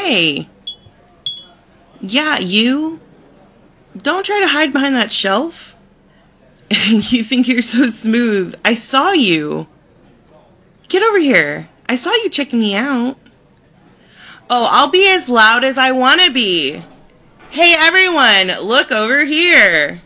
Hey. Yeah, you? Don't try to hide behind that shelf. You think you're so smooth. I saw you. Get over here. I saw you checking me out. Oh, I'll be as loud as I want to be. Hey, everyone, look over here.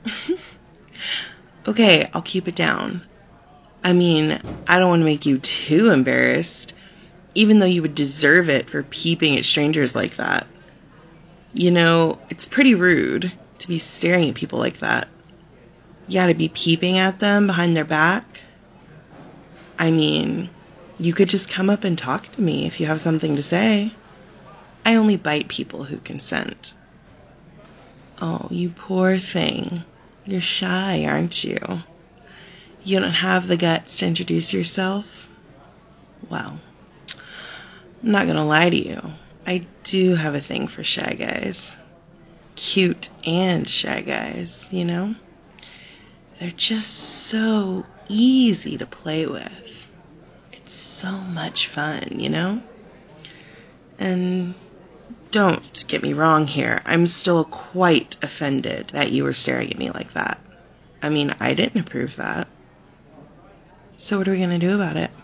Okay, I'll keep it down. I mean, I don't want to make you too embarrassed, even though you would deserve it for peeping at strangers like that. You know, it's pretty rude to be staring at people like that. Yeah, to be peeping at them behind their back. I mean, you could just come up and talk to me if you have something to say. I only bite people who consent. Oh, you poor thing. You're shy, aren't you? You don't have the guts to introduce yourself? Well, I'm not gonna lie to you. I do have a thing for shy guys. Cute and shy guys, you know? They're just so easy to play with. It's so much fun, you know? And don't get me wrong here. I'm still quite offended that you were staring at me like that. I mean, I didn't approve that. So what are we going to do about it?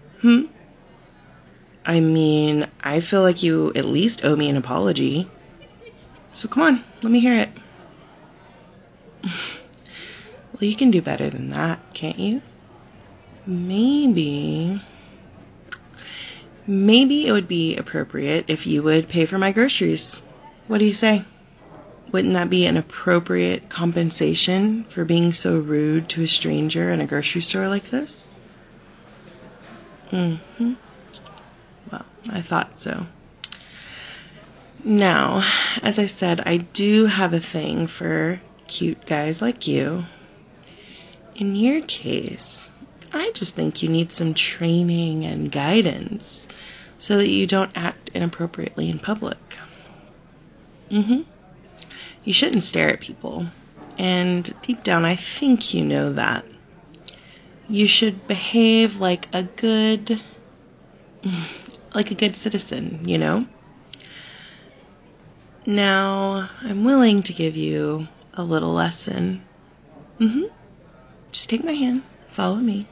I mean, I feel like you at least owe me an apology. So come on, let me hear it. Well, you can do better than that, can't you? Maybe it would be appropriate if you would pay for my groceries. What do you say? Wouldn't that be an appropriate compensation for being so rude to a stranger in a grocery store like this? Well, I thought so. Now, as I said, I do have a thing for cute guys like you. In your case, I just think you need some training and guidance so that you don't act inappropriately in public. You shouldn't stare at people, and deep down I think you know that. You should behave like a good citizen, you know? Now, I'm willing to give you a little lesson. Just take my hand, follow me.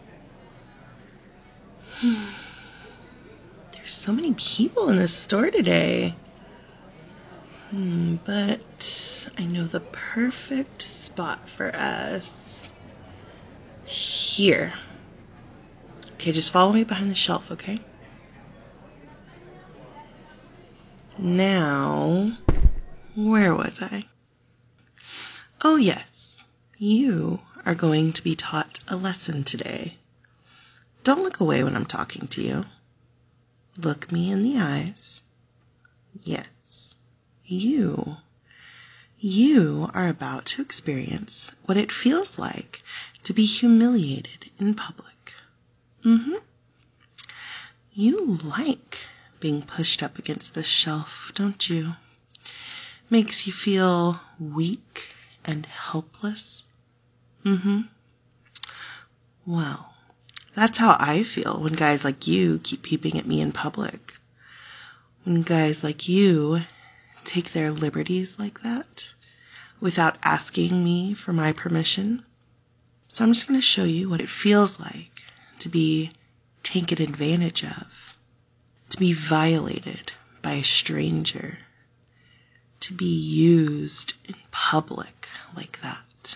There's so many people in this store today. But I know the perfect spot for us. Here. Okay, just follow me behind the shelf, okay? Now, where was I? Oh, yes. You are going to be taught a lesson today. Don't look away when I'm talking to you. Look me in the eyes. Yes. You are about to experience what it feels like to be humiliated in public. You like being pushed up against the shelf, don't you? Makes you feel weak and helpless. Well, that's how I feel when guys like you keep peeping at me in public. When guys like you take their liberties like that without asking me for my permission. So I'm just going to show you what it feels like to be taken advantage of, to be violated by a stranger, to be used in public like that.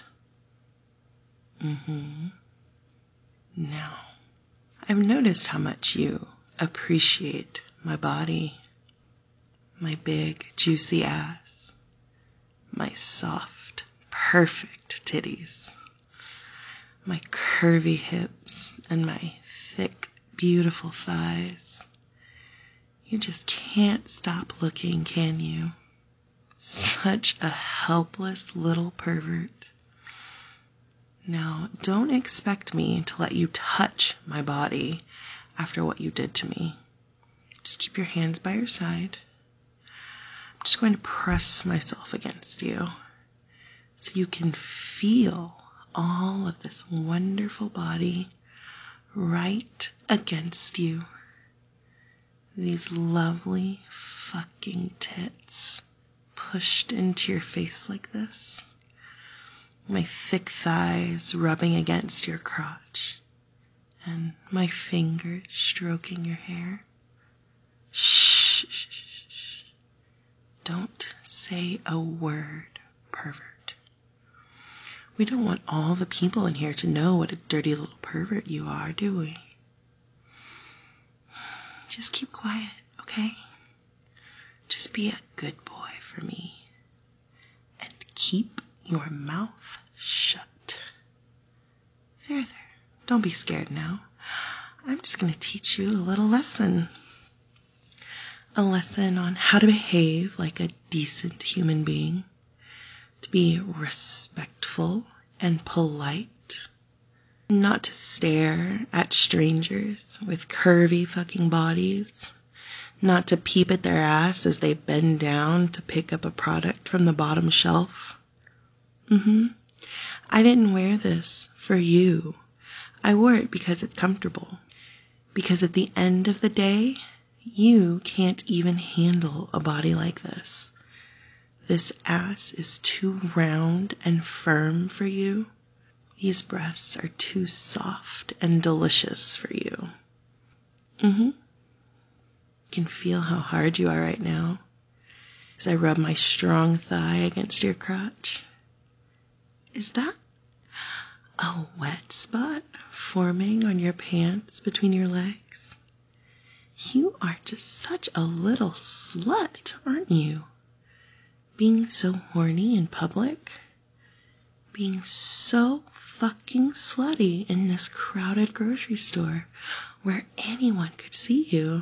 Now, I've noticed how much you appreciate my body, my big, juicy ass, my soft, perfect titties, my curvy hips, and my thick, beautiful thighs. You just can't stop looking, can you? Such a helpless little pervert. Now, don't expect me to let you touch my body after what you did to me. Just keep your hands by your side. I'm just going to press myself against you so you can feel all of this wonderful body right against you. These lovely, fucking tits pushed into your face like this. My thick thighs rubbing against your crotch. And my fingers stroking your hair. Shh, shh, shh, shh. Don't say a word, pervert. We don't want all the people in here to know what a dirty little pervert you are, do we? Just keep quiet, okay? Just be a good boy for me. And keep your mouth shut. There. Don't be scared now. I'm just going to teach you a little lesson. A lesson on how to behave like a decent human being. To be respectful and polite. Not to stare at strangers with curvy fucking bodies. Not to peep at their ass as they bend down to pick up a product from the bottom shelf. I didn't wear this for you. I wore it because it's comfortable. Because at the end of the day, you can't even handle a body like this. This ass is too round and firm for you. These breasts are too soft and delicious for you. You can feel how hard you are right now as I rub my strong thigh against your crotch. Is that a wet spot forming on your pants between your legs? You are just such a little slut, aren't you? Being so horny in public. Being so fucking slutty in this crowded grocery store where anyone could see you.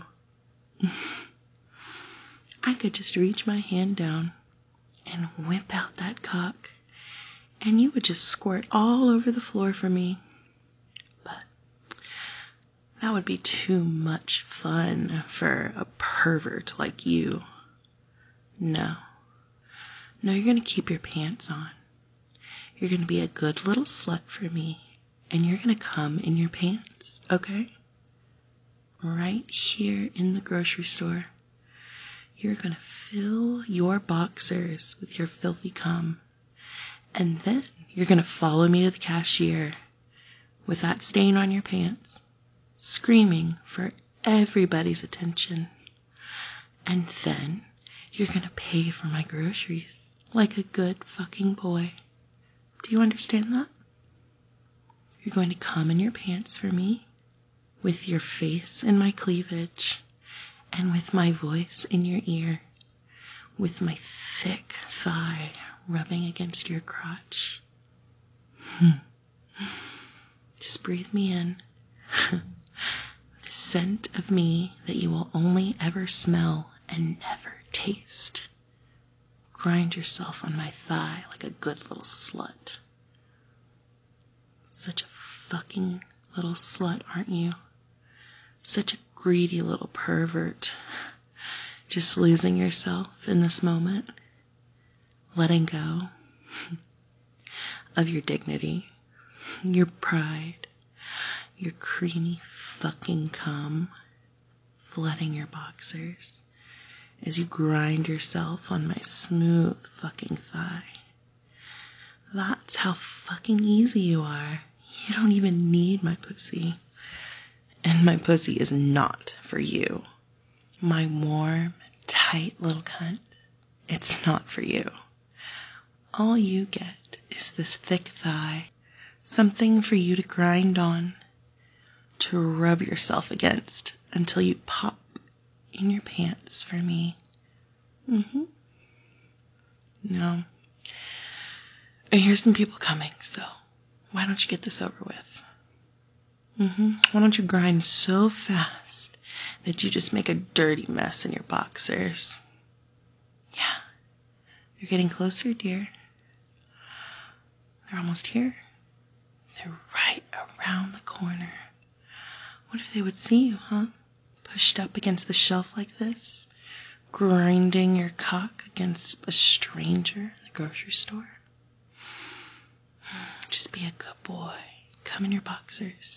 I could just reach my hand down and whip out that cock, and you would just squirt all over the floor for me. But that would be too much fun for a pervert like you. No, you're going to keep your pants on. You're going to be a good little slut for me, and you're going to come in your pants, okay? Right here in the grocery store. You're going to fill your boxers with your filthy cum. And then you're going to follow me to the cashier with that stain on your pants, screaming for everybody's attention. And then you're going to pay for my groceries like a good fucking boy. Do you understand that? You're going to come in your pants for me with your face in my cleavage and with my voice in your ear, with my thick thigh rubbing against your crotch. Just breathe me in. The scent of me that you will only ever smell and never taste. Grind yourself on my thigh like a good little slut. Such a fucking little slut, aren't you? Such a greedy little pervert. Just losing yourself in this moment. Letting go of your dignity, your pride, your creamy fucking cum, flooding your boxers as you grind yourself on my smooth fucking thigh. That's how fucking easy you are. You don't even need my pussy. And my pussy is not for you. My warm, tight little cunt, it's not for you. All you get is this thick thigh, something for you to grind on, to rub yourself against until you pop in your pants for me. No. I hear some people coming, so why don't you get this over with? Why don't you grind so fast that you just make a dirty mess in your boxers? Yeah. You're getting closer, dear. They're almost here. They're right around the corner. What if they would see you, huh? Pushed up against the shelf like this, grinding your cock against a stranger in the grocery store. Just be a good boy. Come in your boxers.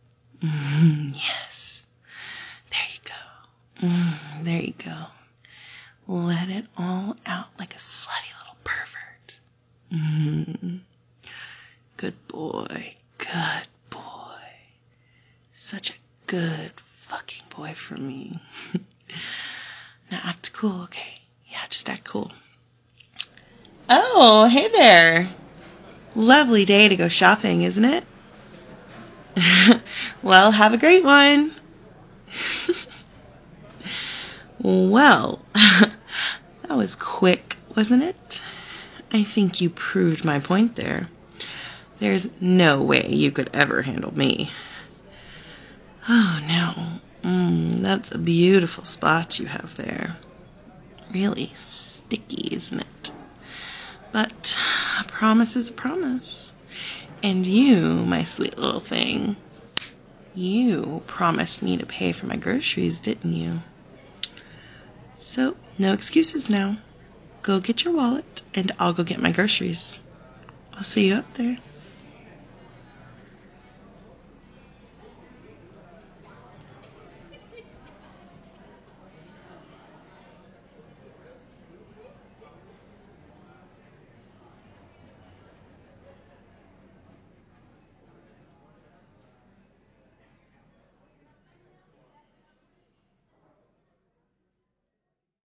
Yes. There you go. There you go. Let it all out like a slutty little pervert. Mm-hmm. Good boy. Good boy. Such a good fucking boy for me. Now act cool, okay? Yeah, just act cool. Oh, hey there. Lovely day to go shopping, isn't it? Well, have a great one. Well, that was quick, wasn't it? I think you proved my point there. There's no way you could ever handle me. Oh, no. That's a beautiful spot you have there. Really sticky, isn't it? But a promise is a promise. And you, my sweet little thing, you promised me to pay for my groceries, didn't you? So, no excuses now. Go get your wallet, and I'll go get my groceries. I'll see you up there.